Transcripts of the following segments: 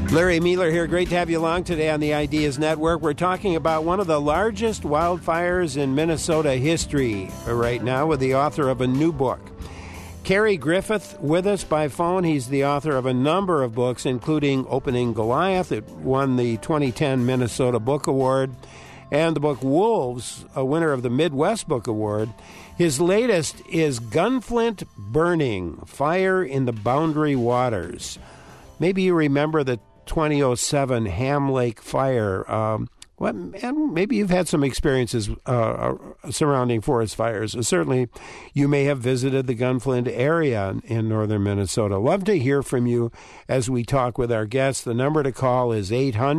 Larry Mueller here. Great to have you along today on the Ideas Network. We're talking about one of the largest wildfires in Minnesota history right now with the author of a new book. Cary Griffith with us by phone. He's the author of a number of books, including Opening Goliath. It won the 2010 Minnesota Book Award. And the book Wolves, a winner of the Midwest Book Award. His latest is Gunflint Burning, Fire in the Boundary Waters. Maybe you remember the 2007 Ham Lake fire. And maybe you've had some experiences surrounding forest fires. Certainly, you may have visited the Gunflint area in northern Minnesota. Love to hear from you as we talk with our guests. The number to call is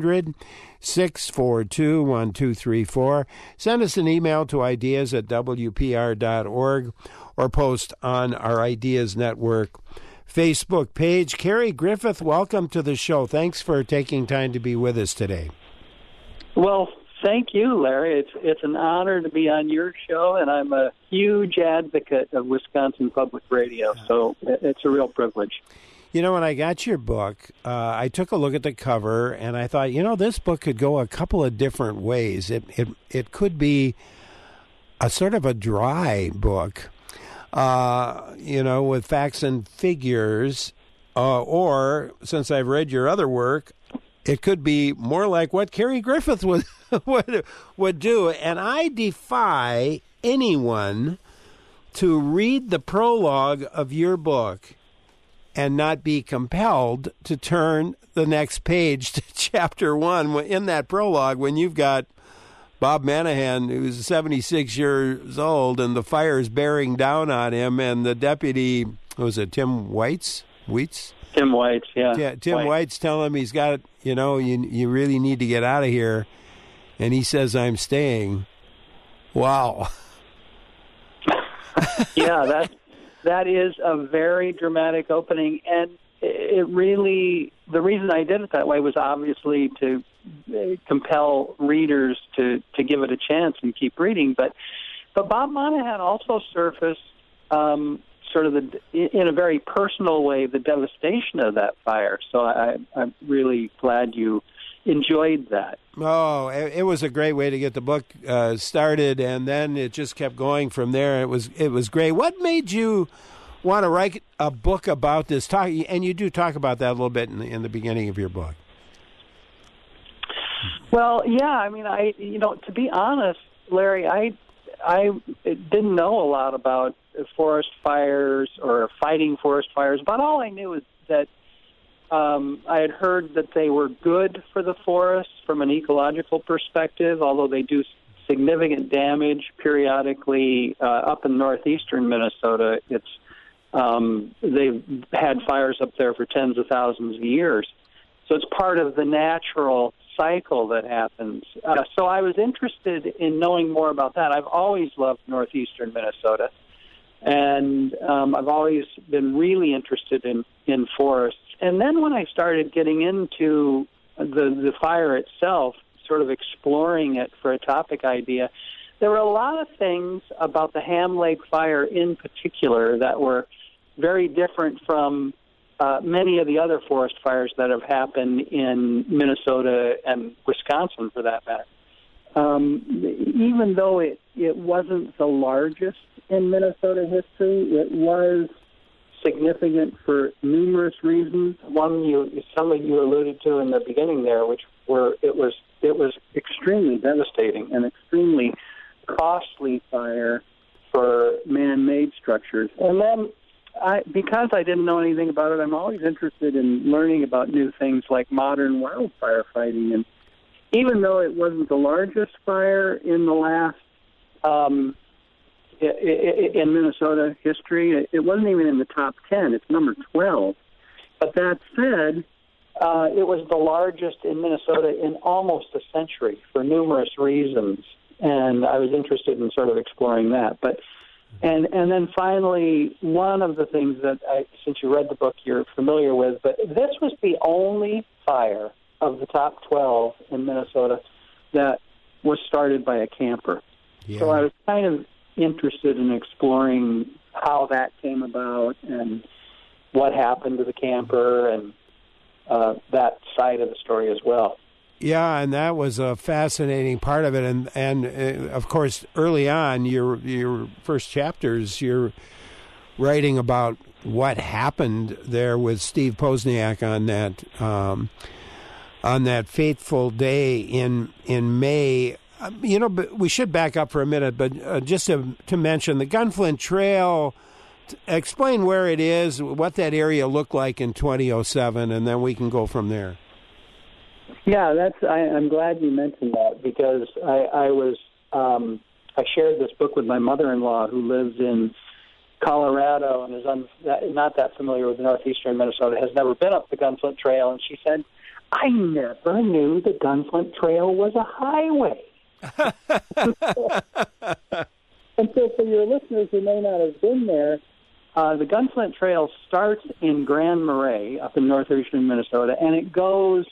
800-642-1234. Send us an email to ideas@wpr.org or post on our Ideas Network Facebook page. Cary Griffith, welcome to the show. Thanks for taking time to be with us today. Well, thank you, Larry. It's an honor to be on your show, and I'm a huge advocate of Wisconsin Public Radio, so it's a real privilege. You know, when I got your book, I took a look at the cover, and I thought, this book could go a couple of different ways. It could be a sort of a dry book, with facts and figures, or, since I've read your other work, it could be more like what Cary Griffith would do. And I defy anyone to read the prologue of your book and not be compelled to turn the next page to chapter 1 in that prologue when you've got Bob Manahan, who's 76 years old, and the fire is bearing down on him, and the deputy, Tim Weitz? Tim Weitz, yeah. Yeah, Tim Weitz telling him he's got, you really need to get out of here, and he says, I'm staying. Wow. Yeah, that is a very dramatic opening, and it really, the reason I did it that way was obviously to compel readers to give it a chance and keep reading. But Bob Monahan also surfaced sort of in a very personal way the devastation of that fire. So I'm really glad you enjoyed that. Oh, it was a great way to get the book started, and then it just kept going from there. It was great. What made you want to write a book about this? And you do talk about that a little bit in the beginning of your book. Well, yeah, I mean, to be honest, Larry, I didn't know a lot about forest fires or fighting forest fires, but all I knew is that I had heard that they were good for the forest from an ecological perspective, although they do significant damage periodically up in northeastern Minnesota. They've had fires up there for tens of thousands of years. So it's part of the natural cycle that happens. So I was interested in knowing more about that. I've always loved northeastern Minnesota, and I've always been really interested in forests. And then when I started getting into the fire itself, sort of exploring it for a topic idea, there were a lot of things about the Ham Lake fire in particular that were very different from many of the other forest fires that have happened in Minnesota and Wisconsin, for that matter. Even though it wasn't the largest in Minnesota history, it was significant for numerous reasons. Some of you alluded to in the beginning there, which were it was extremely devastating and extremely costly fire for man-made structures. And then, because I didn't know anything about it, I'm always interested in learning about new things like modern wildfire fighting. And even though it wasn't the largest fire in the last in Minnesota history, it wasn't even in the top 10. It's number 12. But that said, it was the largest in Minnesota in almost a century for numerous reasons. And I was interested in sort of exploring that. And then finally, one of the things that since you read the book, you're familiar with, but this was the only fire of the top 12 in Minnesota that was started by a camper. Yeah. So I was kind of interested in exploring how that came about and what happened to the camper and that side of the story as well. Yeah, and that was a fascinating part of it, and of course, early on, your first chapters, you're writing about what happened there with Steve Pozniak on that fateful day in May. But we should back up for a minute, but just to mention the Gunflint Trail. Explain where it is, what that area looked like in 2007, and then we can go from there. Yeah, I'm glad you mentioned that, because I shared this book with my mother-in-law, who lives in Colorado and is not that familiar with northeastern Minnesota, has never been up the Gunflint Trail, and she said, I never knew the Gunflint Trail was a highway. And so for your listeners who may not have been there, the Gunflint Trail starts in Grand Marais up in northeastern Minnesota, and it goes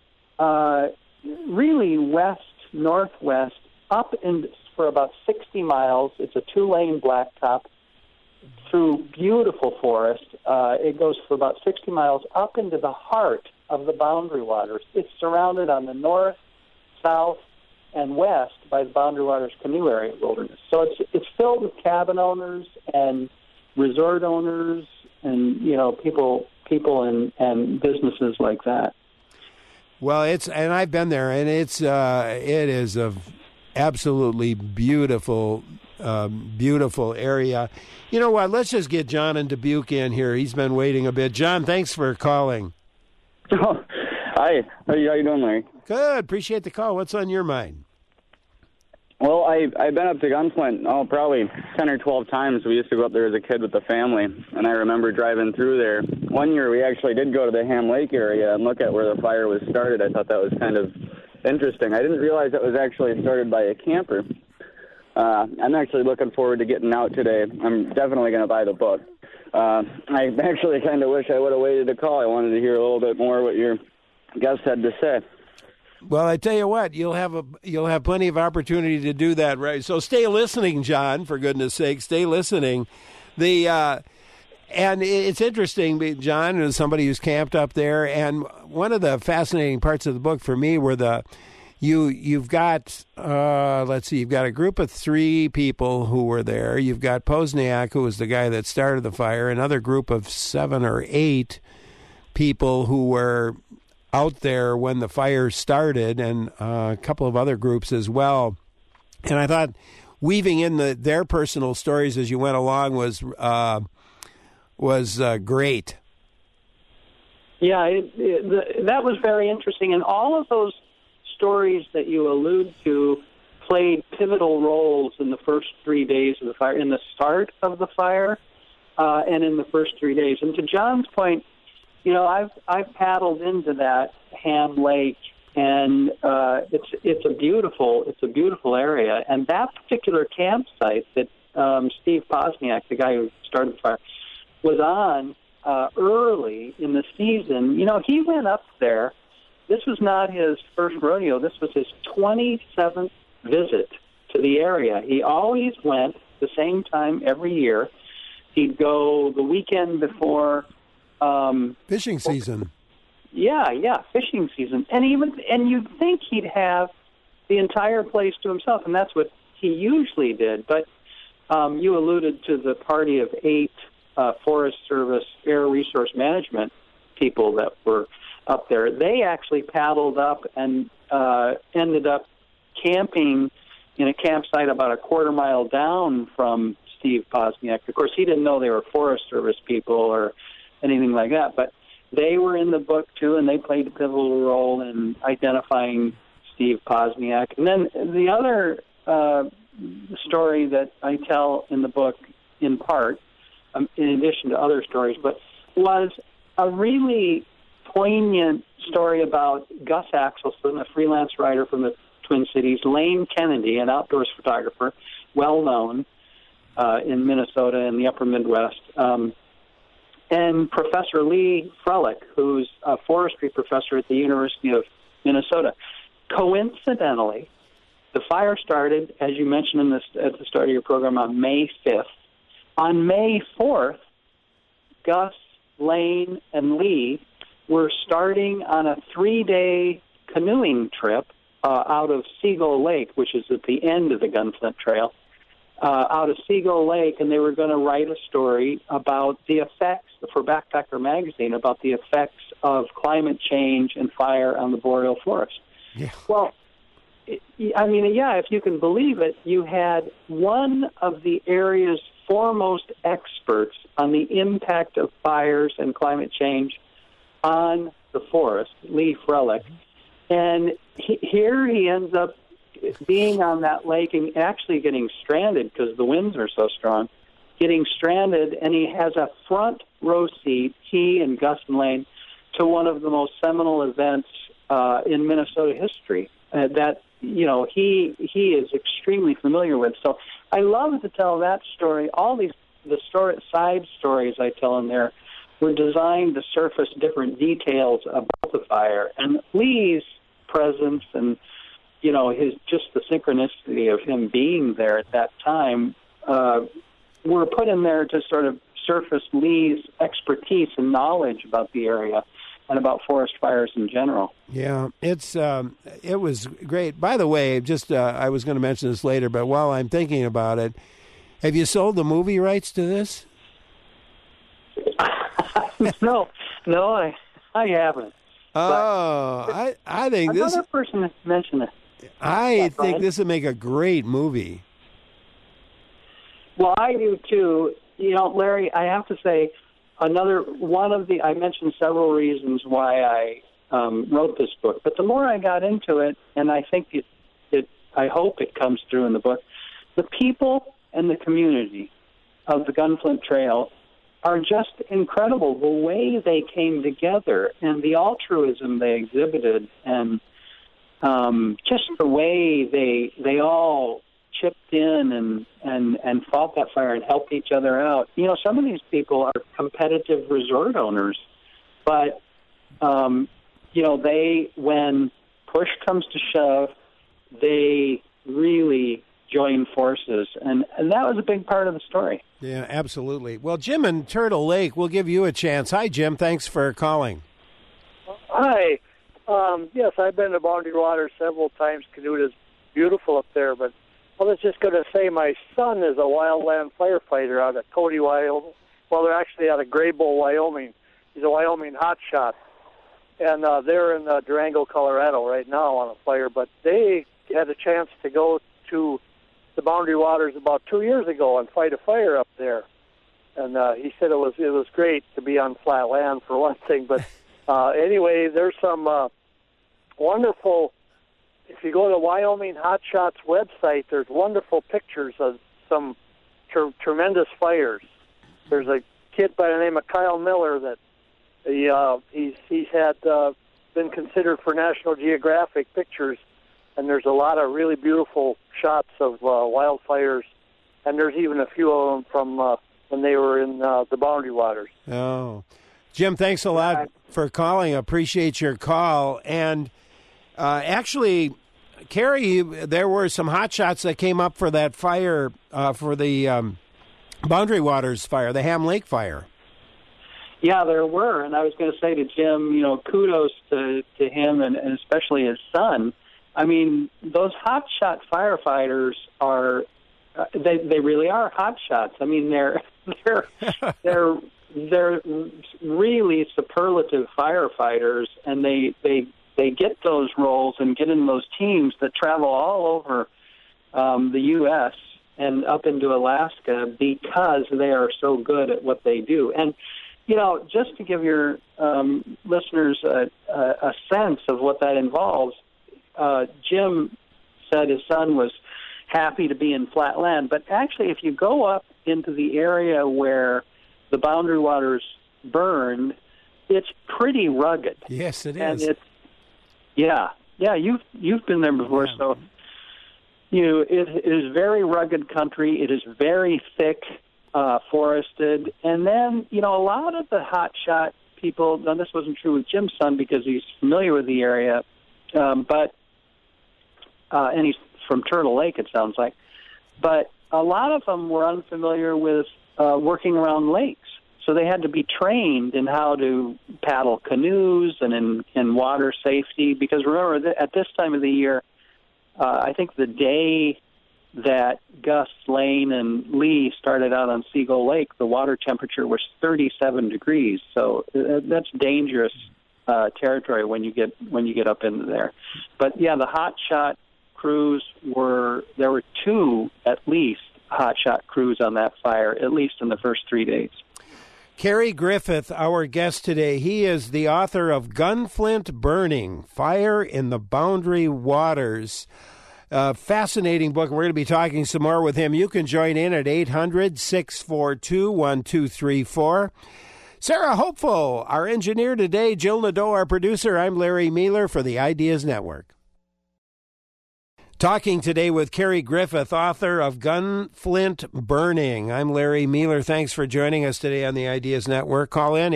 really west-northwest up for about 60 miles. It's a 2-lane blacktop through beautiful forest. It goes for about 60 miles up into the heart of the Boundary Waters. It's surrounded on the north, south, and west by the Boundary Waters Canoe Area Wilderness. So it's filled with cabin owners and resort owners and people and businesses like that. Well, and I've been there, and it is a absolutely beautiful area. You know what? Let's just get John in Dubuque in here. He's been waiting a bit. John, thanks for calling. Oh, hi. How you doing, Larry? Good. Appreciate the call. What's on your mind? Well, I've been up to Gunflint, probably 10 or 12 times. We used to go up there as a kid with the family, and I remember driving through there. One year we actually did go to the Ham Lake area and look at where the fire was started. I thought that was kind of interesting. I didn't realize it was actually started by a camper. I'm actually looking forward to getting out today. I'm definitely going to buy the book. I actually kind of wish I would have waited to call. I wanted to hear a little bit more what your guest had to say. Well, I tell you what, you'll have plenty of opportunity to do that, right? So stay listening, John. For goodness' sake, stay listening. And it's interesting, John, as somebody who's camped up there. And one of the fascinating parts of the book for me were you've got you've got a group of 3 people who were there. You've got Pozniak, who was the guy that started the fire. Another group of 7 or 8 people who were out there when the fire started, and a couple of other groups as well. And I thought weaving in their personal stories as you went along was great. Yeah, that was very interesting. And all of those stories that you allude to played pivotal roles in the first 3 days of the fire, in the start of the fire, and in the first 3 days. And to John's point, I've paddled into that Ham Lake, and it's a beautiful area. And that particular campsite that Steve Pozniak, the guy who started the fire, was on early in the season. He went up there. This was not his first rodeo. This was his 27th visit to the area. He always went the same time every year. He'd go the weekend before fishing season. Yeah, fishing season. And you'd think he'd have the entire place to himself, and that's what he usually did. But you alluded to the party of 8 Forest Service Air Resource Management people that were up there. They actually paddled up and ended up camping in a campsite about a quarter mile down from Steve Pozniak. Of course, he didn't know they were Forest Service people or anything like that, but they were in the book too, and they played a pivotal role in identifying Steve Pozniak. And then the other story that I tell in the book, in part, in addition to other stories, but was a really poignant story about Gus Axelson, a freelance writer from the Twin Cities, Lane Kennedy, an outdoors photographer, well known in Minnesota and the upper Midwest, and Professor Lee Frelick, who's a forestry professor at the University of Minnesota. Coincidentally, the fire started, as you mentioned at the start of your program, on May 5th. On May 4th, Gus, Lane, and Lee were starting on a 3-day canoeing trip out of Seagull Lake, which is at the end of the Gunflint Trail, out of Seagull Lake, and they were going to write a story about the effects, for Backpacker Magazine, about the effects of climate change and fire on the boreal forest. Yeah. Well, I mean, yeah, if you can believe it, you had one of the area's foremost experts on the impact of fires and climate change on the forest, Lee Frelick, and here he ends up being on that lake and actually getting stranded because the winds are so strong, getting stranded, and he has a front row seat, he and Gus Lane, to one of the most seminal events in Minnesota history that, you know, he is extremely familiar with. So I love to tell that story. All the side stories I tell in there were designed to surface different details about the fire. And Lee's presence and, you know, just the synchronicity of him being there at that time were put in there to sort of surface Lee's expertise and knowledge about the area and about forest fires in general. Yeah, it was great. By the way, just I was going to mention this later, but while I'm thinking about it, have you sold the movie rights to this? No, I haven't. Oh, I think this. Another person mentioned it. I think this would make a great movie. Well, I do too. You know, Larry, I have to say, I mentioned several reasons why I wrote this book, but the more I got into it, and I think I hope it comes through in the book, the people and the community of the Gunflint Trail are just incredible. The way they came together and the altruism they exhibited, and just the way they all chipped in and fought that fire and helped each other out. You know, some of these people are competitive resort owners, but you know, when push comes to shove, they really join forces, and that was a big part of the story. Yeah, absolutely. Well, Jim in Turtle Lake, we'll give you a chance. Hi, Jim. Thanks for calling. Hi. Yes, I've been to Boundary Waters several times. Canoed is beautiful up there, but I was just going to say my son is a wildland firefighter out of Cody, Wyoming. Well, they're actually out of Graybull, Wyoming. He's a Wyoming hotshot. And they're in Durango, Colorado right now on a fire, but they had a chance to go to the Boundary Waters about 2 years ago and fight a fire up there. And he said it was great to be on flat land for one thing. But anyway, there's some wonderful. If you go to Wyoming Hotshots website, there's wonderful pictures of some tremendous fires. There's a kid by the name of Kyle Miller that he's had been considered for National Geographic pictures. And there's a lot of really beautiful shots of wildfires, and there's even a few of them from when they were in the Boundary Waters. Oh. Jim, thanks a lot for calling. I appreciate your call. And actually, Carrie, there were some hot shots that came up for that fire, for the Boundary Waters fire, the Ham Lake fire. Yeah, there were. And I was going to say to Jim, you know, kudos to him and especially his son. I mean, those hotshot firefighters are they really are hotshots. I mean, they're really superlative firefighters, and they get those roles and get in those teams that travel all over the U.S. and up into Alaska because they are so good at what they do. And you know, just to give your listeners a sense of what that involves. Jim said his son was happy to be in flat land, but actually if you go up into the area where the Boundary Waters burned, it's pretty rugged. Yes, it and is. It's, yeah, you've been there before, yeah. So it is very rugged country. It is very thick, forested, and then you know a lot of the hotshot people. Now this wasn't true with Jim's son because he's familiar with the area, but. And he's from Turtle Lake, it sounds like. But a lot of them were unfamiliar with working around lakes. So they had to be trained in how to paddle canoes and in water safety. Because remember, at this time of the year, I think the day that Gus, Lane, and Lee started out on Seagull Lake, the water temperature was 37 degrees. So that's dangerous territory when you get up into there. But yeah, the hot shot crews there were two at least hot shot crews on that fire, at least in the first 3 days. Cary Griffith, our guest today, he is the author of Gunflint Burning, Fire in the Boundary Waters. Fascinating book. We're going to be talking some more with him. You can join in at 800-642-1234. Sarah Hopeful, our engineer today, Jill Nadeau, our producer. I'm Larry Mealer for the Ideas Network. Talking today with Cary Griffith, author of Gunflint Burning. I'm Larry Mealer. Thanks for joining us today on the Ideas Network. Call in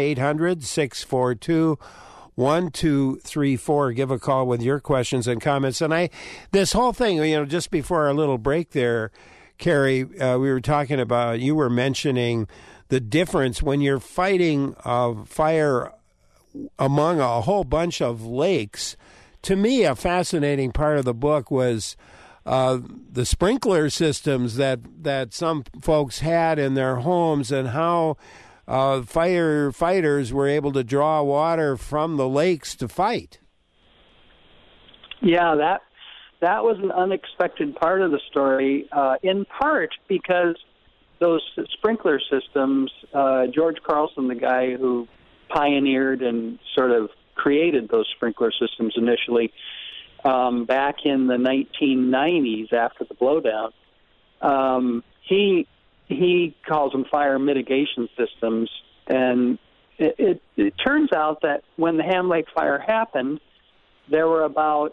800-642-1234. Give a call with your questions and comments. And this whole thing, just before our little break there, Cary, we were talking about, you were mentioning the difference when you're fighting a fire among a whole bunch of lakes. To me, a fascinating part of the book was the sprinkler systems that some folks had in their homes and how firefighters were able to draw water from the lakes to fight. Yeah, that was an unexpected part of the story, in part because those sprinkler systems, George Carlson, the guy who pioneered and sort of created those sprinkler systems initially back in the 1990s after the blowdown. He calls them fire mitigation systems, and it turns out that when the Ham Lake fire happened, there were about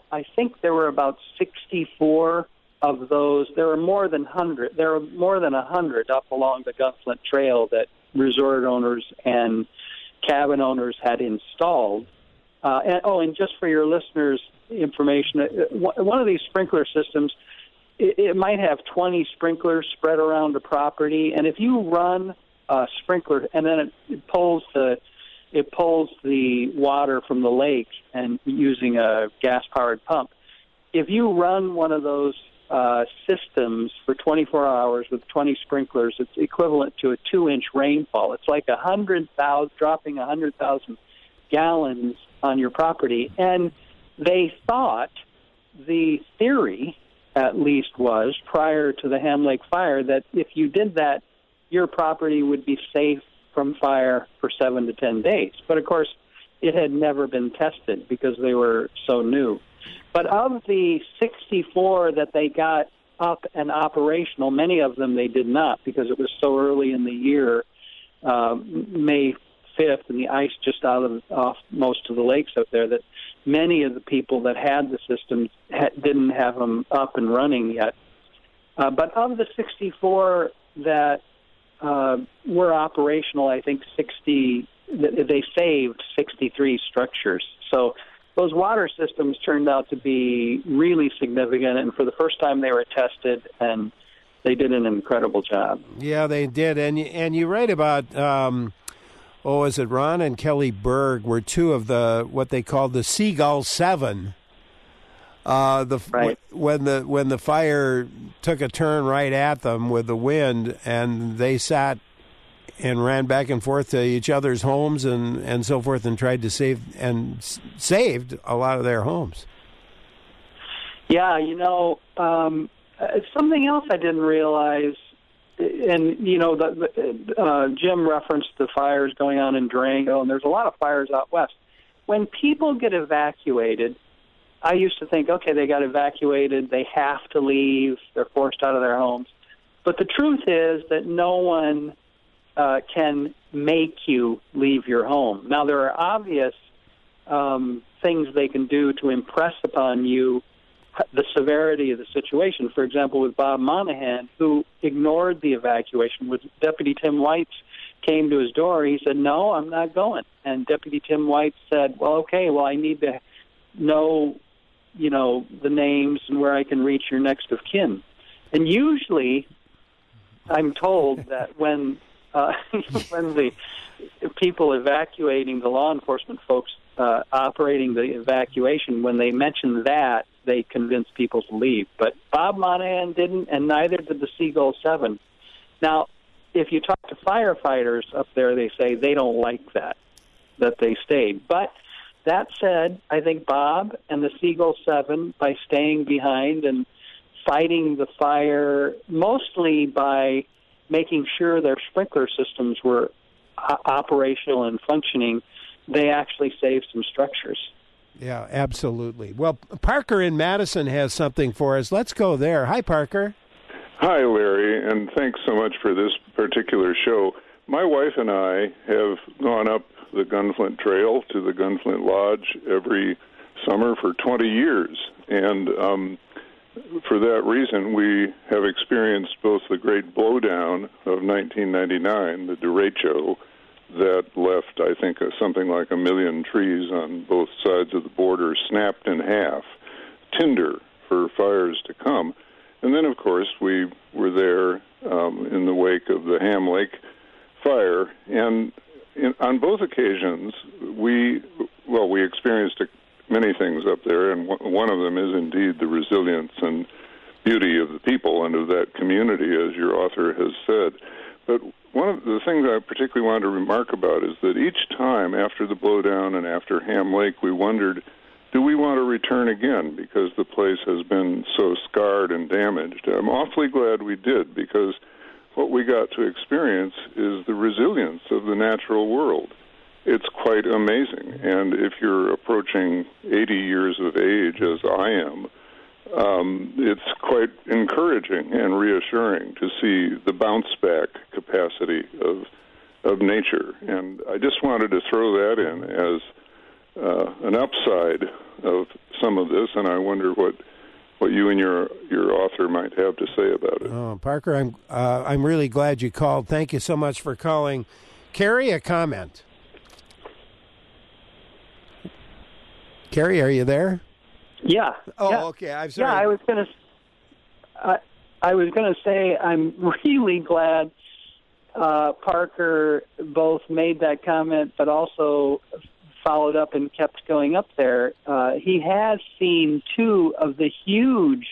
64 of those. There were more than 100. There were more than 100 up along the Gunflint Trail that resort owners and cabin owners had installed. And just for your listeners' information, one of these sprinkler systems, it might have 20 sprinklers spread around the property, and if you run a sprinkler and then it pulls the water from the lake and using a gas-powered pump, if you run one of those systems for 24 hours with 20 sprinklers, it's equivalent to a 2-inch rainfall. It's like dropping 100,000 gallons on your property. And they thought, the theory at least was, prior to the Ham Lake fire, that if you did that, your property would be safe from fire for 7 to 10 days. But of course, it had never been tested because they were so new. But of the 64 that they got up and operational, many of them they did not because it was so early in the year, May 5th, and the ice just off most of the lakes up there, that many of the people that had the systems didn't have them up and running yet. But of the 64 that were operational, I think they saved 63 structures. So those water systems turned out to be really significant, and for the first time they were tested, and they did an incredible job. Yeah, they did. And you write about, is it Ron and Kelly Berg were two of what they called the Seagull 7. Right. When the fire took a turn right at them with the wind, and they sat and ran back and forth to each other's homes and so forth, and tried to saved a lot of their homes. Yeah, something else I didn't realize, and Jim referenced the fires going on in Durango, and there's a lot of fires out west. When people get evacuated, I used to think, okay, they got evacuated, they have to leave, they're forced out of their homes. But the truth is that no one can make you leave your home. Now, there are obvious things they can do to impress upon you the severity of the situation. For example, with Bob Monahan, who ignored the evacuation. When Deputy Tim White came to his door, he said, "No, I'm not going." And Deputy Tim White said, I need to know, the names and where I can reach your next of kin. And usually, I'm told that when when the people evacuating, the law enforcement folks operating the evacuation, when they mentioned that, they convinced people to leave. But Bob Monahan didn't, and neither did the Seagull 7. Now, if you talk to firefighters up there, they say they don't like that they stayed. But that said, I think Bob and the Seagull 7, by staying behind and fighting the fire, mostly by making sure their sprinkler systems were operational and functioning, they actually saved some structures. Yeah, absolutely. Well, Parker in Madison has something for us. Let's go there. Hi, Parker. Hi, Larry, and thanks so much for this particular show. My wife and I have gone up the Gunflint Trail to the Gunflint Lodge every summer for 20 years, and for that reason, we have experienced both the Great Blowdown of 1999, the derecho, that left, I think, something like 1 million trees on both sides of the border snapped in half, tinder for fires to come. And then, of course, we were there in the wake of the Ham Lake fire. And on both occasions, we experienced many things up there, and one of them is indeed the resilience and beauty of the people and of that community, as your author has said. But one of the things I particularly wanted to remark about is that each time after the blowdown and after Ham Lake, we wondered, do we want to return again, because the place has been so scarred and damaged? I'm awfully glad we did, because what we got to experience is the resilience of the natural world. It's quite amazing. And if you're approaching 80 years of age, as I am, it's quite encouraging and reassuring to see the bounce-back capacity of nature. And I just wanted to throw that in as an upside of some of this, and I wonder what you and your author might have to say about it. Oh, Parker, I'm really glad you called. Thank you so much for calling. Carrie, a comment. Carrie, are you there? Yeah. Oh, yeah. okay. I'm sorry. Yeah, I was gonna say I'm really glad Parker both made that comment, but also followed up and kept going up there. He has seen two of the huge,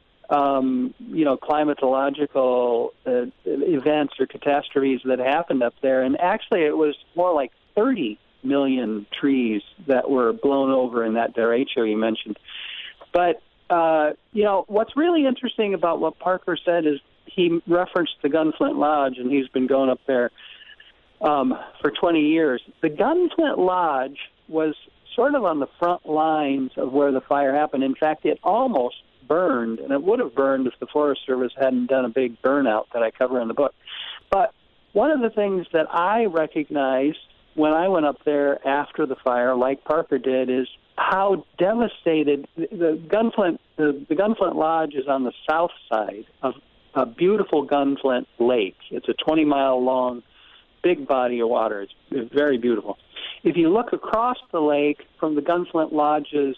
climatological events or catastrophes that happened up there, and actually it was more like 30 million trees that were blown over in that derecho you mentioned. But, what's really interesting about what Parker said is he referenced the Gunflint Lodge, and he's been going up there for 20 years. The Gunflint Lodge was sort of on the front lines of where the fire happened. In fact, it almost burned, and it would have burned if the Forest Service hadn't done a big burnout that I cover in the book. But one of the things that I recognized when I went up there after the fire, like Parker did, is how devastated the Gunflint Lodge is on the south side of a beautiful Gunflint Lake. It's a 20-mile long, big body of water. It's very beautiful. If you look across the lake from the Gunflint Lodge's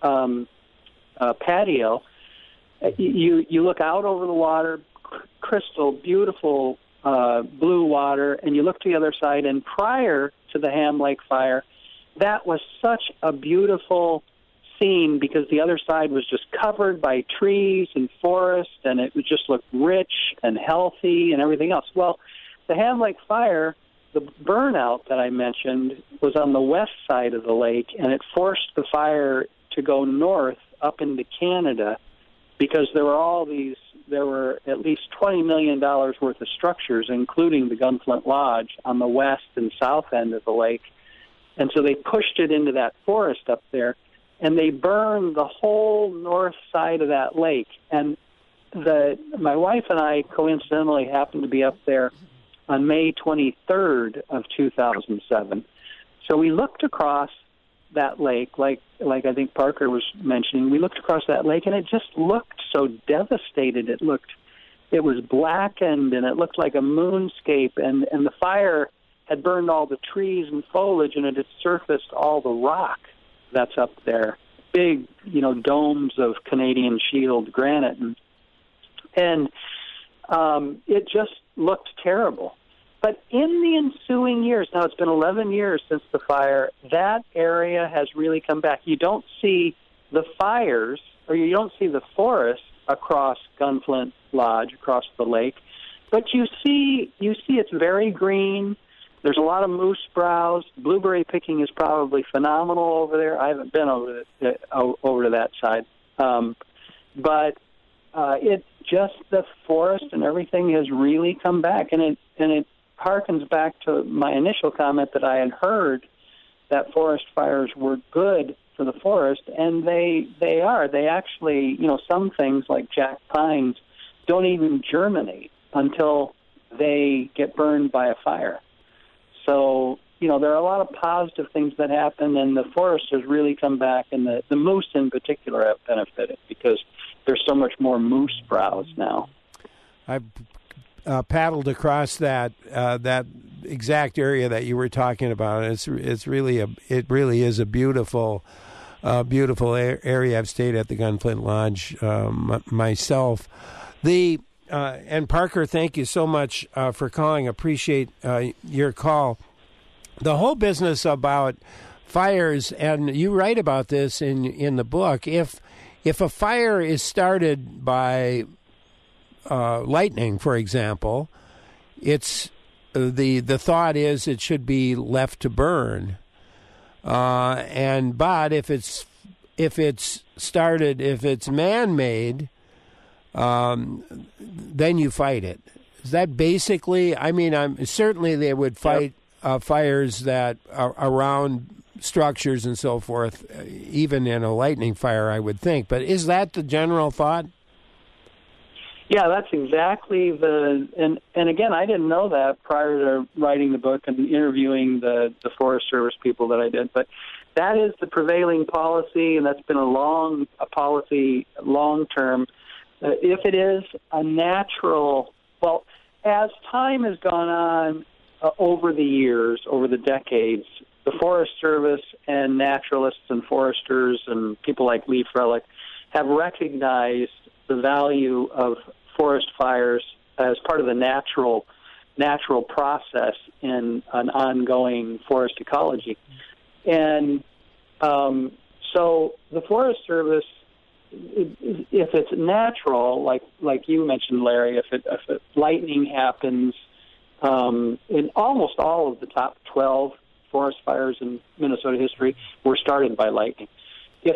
patio, you look out over the water, crystal, beautiful blue water, and you look to the other side, and prior to the Ham Lake fire, that was such a beautiful scene because the other side was just covered by trees and forest, and it would just look rich and healthy and everything else. Well, the Ham Lake fire, the burnout that I mentioned, was on the west side of the lake, and it forced the fire to go north up into Canada because there were at least $20 million worth of structures, including the Gunflint Lodge, on the west and south end of the lake. And so they pushed it into that forest up there, and they burned the whole north side of that lake. And my wife and I coincidentally happened to be up there on May 23rd of 2007. So we looked across that lake, like I think Parker was mentioning. We looked across that lake, and it just looked so devastated. It was blackened, and it looked like a moonscape, and the fire had burned all the trees and foliage, and it had surfaced all the rock that's up there, big, domes of Canadian Shield granite, and it just looked terrible. But in the ensuing years, now it's been 11 years since the fire, that area has really come back. You don't see the fires, or you don't see the forest across Gunflint Lodge, across the lake, but you see it's very green. There's a lot of moose browse. Blueberry picking is probably phenomenal over there. I haven't been over to that side, but it just the forest and everything has really come back, and it harkens back to my initial comment that I had heard that forest fires were good for the forest, and they are. They actually, some things like jack pines don't even germinate until they get burned by a fire. So, there are a lot of positive things that happen, and the forest has really come back, and the moose in particular have benefited because there's so much more moose browse now. I've paddled across that exact area that you were talking about. It really is a beautiful area. I've stayed at the Gunflint Lodge myself. And Parker, thank you so much for calling. Appreciate your call. The whole business about fires, and you write about this in the book. If a fire is started by lightning, for example, it's the thought is it should be left to burn. But if it's man-made, then you fight it. Is that basically? I mean, certainly they would fight fires that are around structures and so forth, even in a lightning fire, I would think. But is that the general thought? Yeah, that's exactly and again, I didn't know that prior to writing the book and interviewing the Forest Service people that I did, but that is the prevailing policy, and that's been a policy long-term. If it is a natural, well, as time has gone on over the years, over the decades, the Forest Service and naturalists and foresters and people like Lee Frelick have recognized the value of forest fires as part of the natural process in an ongoing forest ecology. And so the Forest Service, if it's natural, like you mentioned, Larry, if lightning happens, in almost all of the top 12 forest fires in Minnesota history were started by lightning. If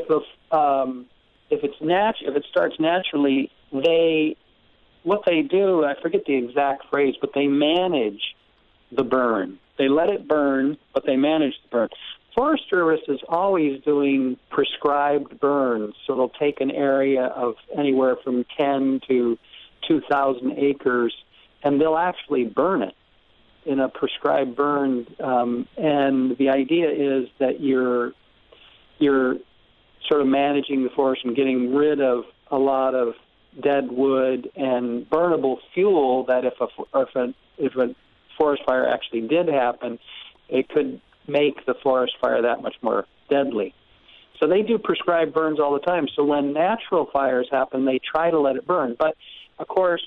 it starts naturally, what they do, I forget the exact phrase, but they manage the burn. They let it burn, but they manage the burn. Forest Service is always doing prescribed burns, so they'll take an area of anywhere from 10 to 2,000 acres, and they'll actually burn it in a prescribed burn. And the idea is that you're sort of managing the forest and getting rid of a lot of dead wood and burnable fuel that if a forest fire actually did happen, it could make the forest fire that much more deadly. So they do prescribed burns all the time. So when natural fires happen, they try to let it burn. But, of course,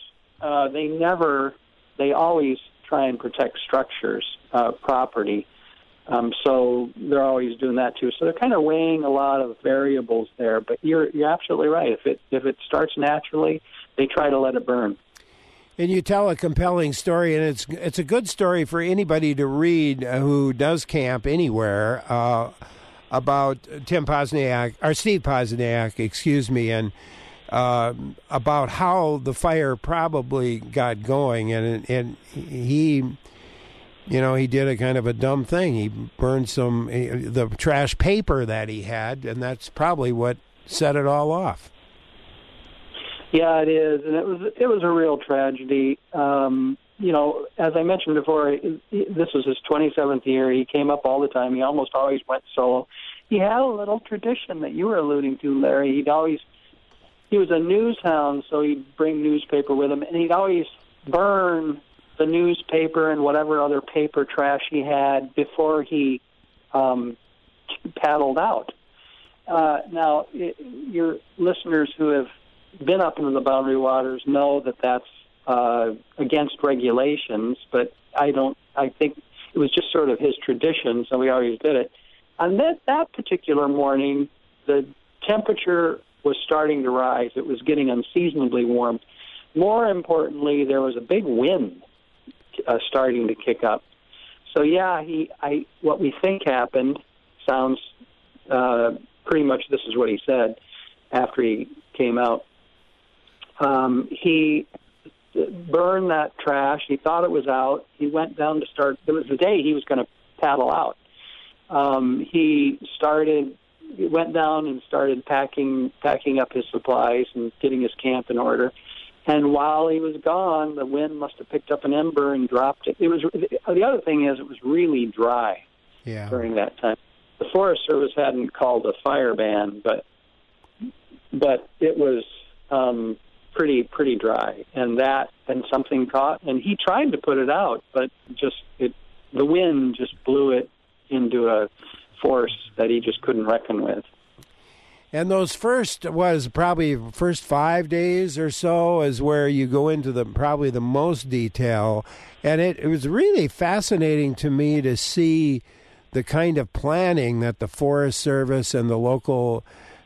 they always try and protect structures, property. So they're always doing that too. So they're kind of weighing a lot of variables there. But you're absolutely right. If it starts naturally, they try to let it burn. And you tell a compelling story, and it's a good story for anybody to read who does camp anywhere, about Steve Posniak, and about how the fire probably got going, and he did a kind of a dumb thing. He burned the trash paper that he had, and that's probably what set it all off. Yeah, it is, and it was a real tragedy. As I mentioned before, this was his 27th year. He came up all the time. He almost always went solo. He had a little tradition that you were alluding to, Larry. He was a news hound, so he'd bring newspaper with him, and he'd always burn the newspaper and whatever other paper trash he had before he paddled out. Now, your listeners who have been up into the Boundary Waters know that that's against regulations, but I think it was just sort of his tradition, so we always did it. On that particular morning, the temperature was starting to rise. It was getting unseasonably warm. More importantly, there was a big wind starting to kick up. So yeah, what we think happened sounds pretty much. This is what he said after he came out. He burned that trash. He thought it was out. He went down to start. It was the day he was going to paddle out. He went down and started packing up his supplies and getting his camp in order. And while he was gone, the wind must have picked up an ember and dropped it. The other thing is, it was really dry during that time. The Forest Service hadn't called a fire ban, but it was pretty dry, and something caught, and he tried to put it out, but the wind just blew it into a force that he just couldn't reckon with. And those first 5 days or so is where you go into probably the most detail, and it was really fascinating to me to see the kind of planning that the Forest Service and the local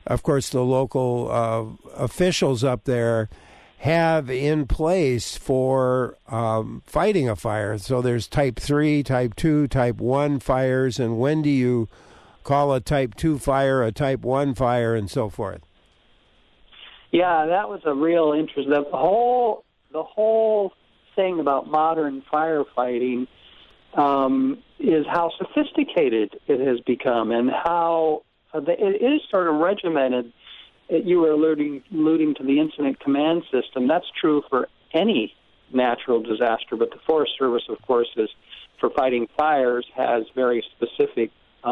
officials up there have in place for fighting a fire. So there's type 3, type 2, type 1 fires, and when do you call a type 2 fire a type 1 fire, and so forth? Yeah, that was a real interest. The whole thing about modern firefighting is how sophisticated it has become, and how it is sort of regimented. You were alluding to the incident command system. That's true for any natural disaster, but the Forest Service, of course, is for fighting fires, has very specific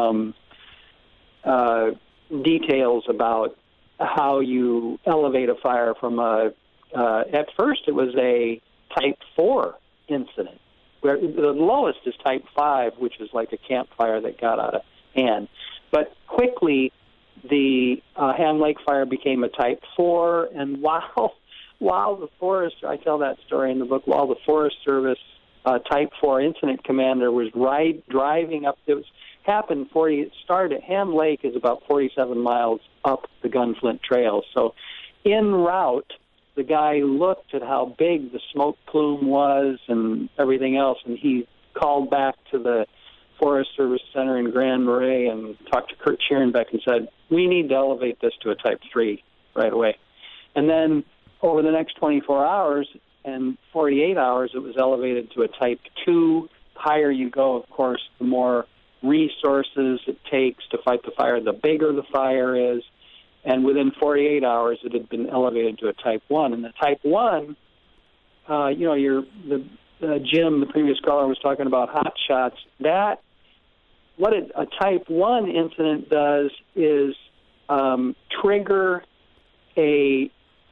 details about how you elevate a fire from at first it was a type 4 incident, where the lowest is type 5, which is like a campfire that got out of hand. But quickly, the Ham Lake fire became a type 4, and while the I tell that story in the book, while the Forest Service type 4 incident commander was driving up, Ham Lake is about 47 miles up the Gunflint Trail. So en route, the guy looked at how big the smoke plume was and everything else, and he called back to the Forest Service Center in Grand Marais and talked to Kurt Schierenbeck and said, we need to elevate this to a type 3 right away. And then over the next 24 hours and 48 hours, it was elevated to a type 2. The higher you go, of course, the more resources it takes to fight the fire, the bigger the fire is. And within 48 hours, it had been elevated to a type 1. And the type 1, Jim, the previous caller, was talking about hot shots. What a type 1 incident does is trigger the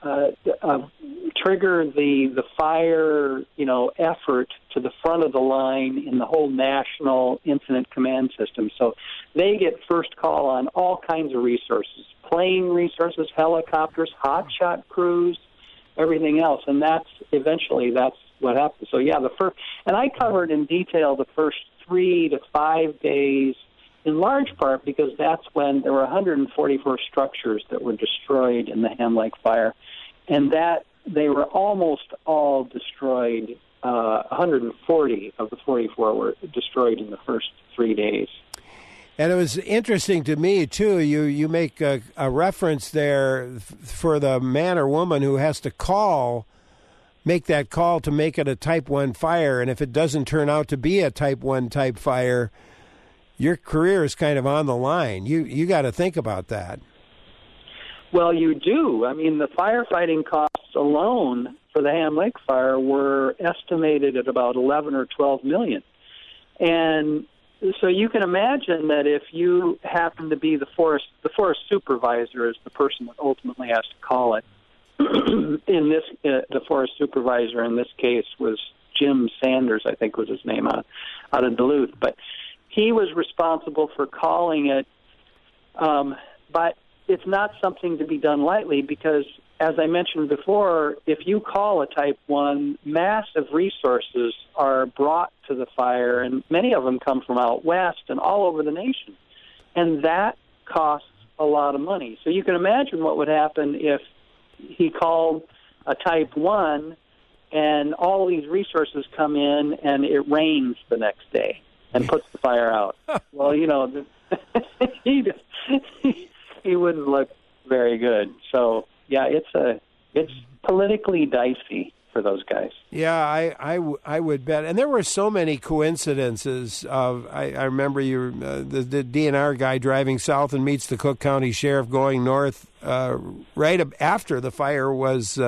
fire, effort to the front of the line in the whole national incident command system. So they get first call on all kinds of resources, plane resources, helicopters, hotshot crews, everything else, and that's what happens. So yeah, and I covered in detail the first 3 to 5 days, in large part because that's when there were 144 structures that were destroyed in the Ham Lake fire, and that they were almost all destroyed. 140 of the 44 were destroyed in the first 3 days. And it was interesting to me, too, you make a reference there for the man or woman who has to make that call to make it a type 1 fire, and if it doesn't turn out to be a type 1 type fire, your career is kind of on the line. You got to think about that. Well, you do. I mean, the firefighting costs alone for the Ham Lake fire were estimated at about 11 or 12 million. And so you can imagine that if you happen to be the forest supervisor is the person that ultimately has to call it. The forest supervisor in this case was Jim Sanders, I think was his name, out of Duluth. But he was responsible for calling it. But it's not something to be done lightly because as I mentioned before, if you call a Type 1, massive resources are brought to the fire, and many of them come from out west and all over the nation. And that costs a lot of money. So you can imagine what would happen if he called a Type 1 and all these resources come in and it rains the next day and puts the fire out. Well, he wouldn't look very good. So, yeah, it's politically dicey for those guys. Yeah, I would bet. And there were so many coincidences. I remember the DNR guy driving south and meets the Cook County Sheriff going north right after the fire was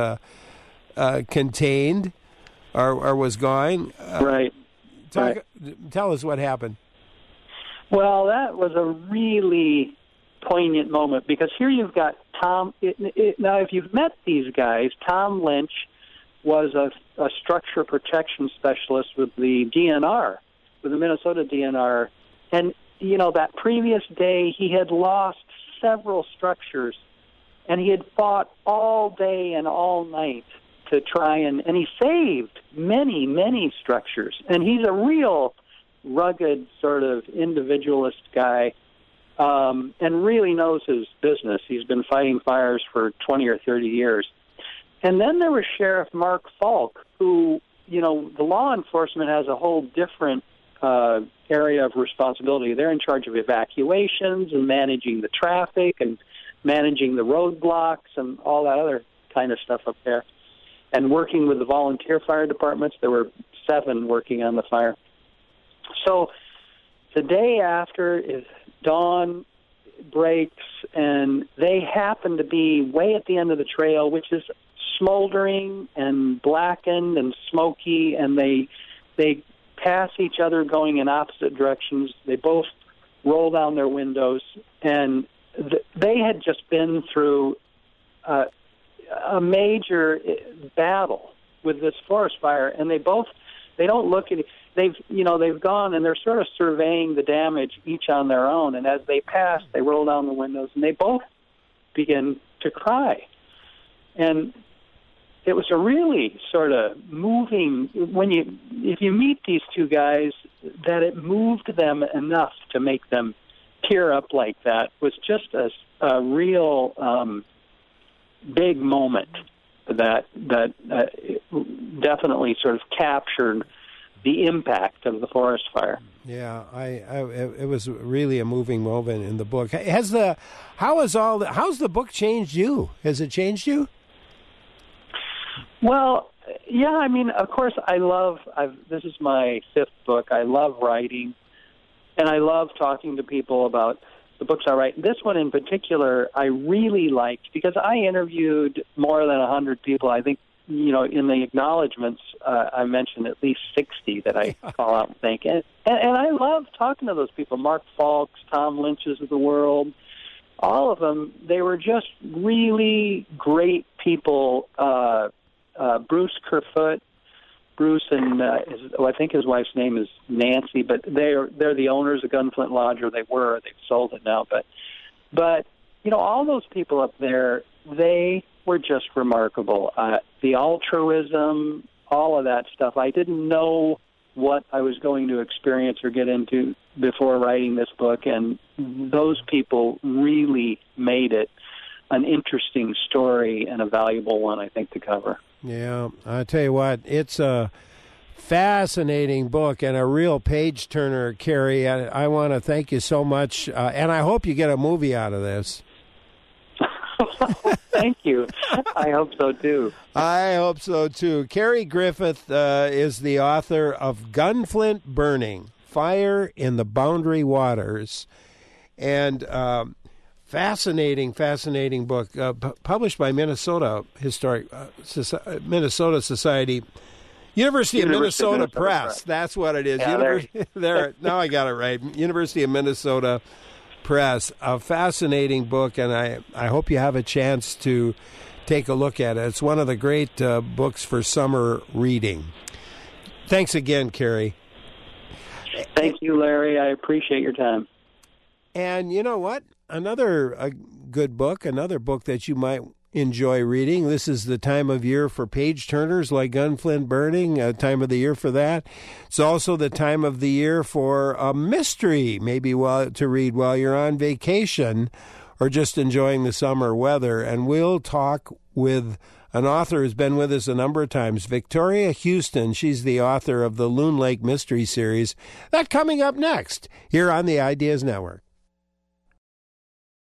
contained or was gone. Right. Tell us what happened. Well, that was a really poignant moment because here you've got Tom. Now, if you've met these guys, Tom Lynch was a structure protection specialist with the DNR, with the Minnesota DNR. And, that previous day he had lost several structures, and he had fought all day and all night to try and he saved many, many structures. And he's a real rugged sort of individualist guy and really knows his business. He's been fighting fires for 20 or 30 years. And then there was Sheriff Mark Falk, who, the law enforcement has a whole different area of responsibility. They're in charge of evacuations and managing the traffic and managing the roadblocks and all that other kind of stuff up there. And working with the volunteer fire departments, there were 7 working on the fire. So the day after is dawn breaks, and they happen to be way at the end of the trail, which is smoldering and blackened and smoky, and they pass each other going in opposite directions. They both roll down their windows, and they had just been through a major battle with this forest fire, and they don't look at it. They've gone and they're sort of surveying the damage each on their own, and as they pass, they roll down the windows and they both begin to cry. And it was a really sort of moving if you meet these two guys, that it moved them enough to make them tear up like that was just a real big moment that definitely sort of captured the impact of the forest fire. Yeah, it was really a moving moment in the book. How's the book changed you? Has it changed you? Well, yeah, I mean, of course, this is my 5th book. I love writing, and I love talking to people about the books I write. This one in particular, I really liked because I interviewed more than 100 people. I think, in the acknowledgments, I mentioned at least 60 that I call out and thank. And I love talking to those people, Mark Falks, Tom Lynch's of the world, all of them. They were just really great people. Bruce Kerfoot, Bruce and I think his wife's name is Nancy, but they're the owners of Gunflint Lodge, or they were. They've sold it now, but all those people up there, they were just remarkable. The altruism, all of that stuff. I didn't know what I was going to experience or get into before writing this book, and those people really made it an interesting story and a valuable one, I think, to cover. Yeah, I tell you what, it's a fascinating book and a real page-turner, Cary. I want to thank you so much, and I hope you get a movie out of this. Thank you. I hope so, too. I hope so, too. Cary Griffith is the author of Gunflint Burning, Fire in the Boundary Waters, and fascinating book, published by Minnesota Minnesota Society, University of Minnesota Press. That's what it is. Yeah, now I got it right. University of Minnesota Press. A fascinating book, and I hope you have a chance to take a look at it. It's one of the great books for summer reading. Thanks again, Cary. Thank you, Larry. I appreciate your time. And you know what? Another good book, another book that you might enjoy reading. This is the time of year for page-turners like Gunflint Burning, time of the year for that. It's also the time of the year for a mystery, maybe to read while you're on vacation or just enjoying the summer weather. And we'll talk with an author who's been with us a number of times, Victoria Houston. She's the author of the Loon Lake Mystery Series. That coming up next here on the Ideas Network.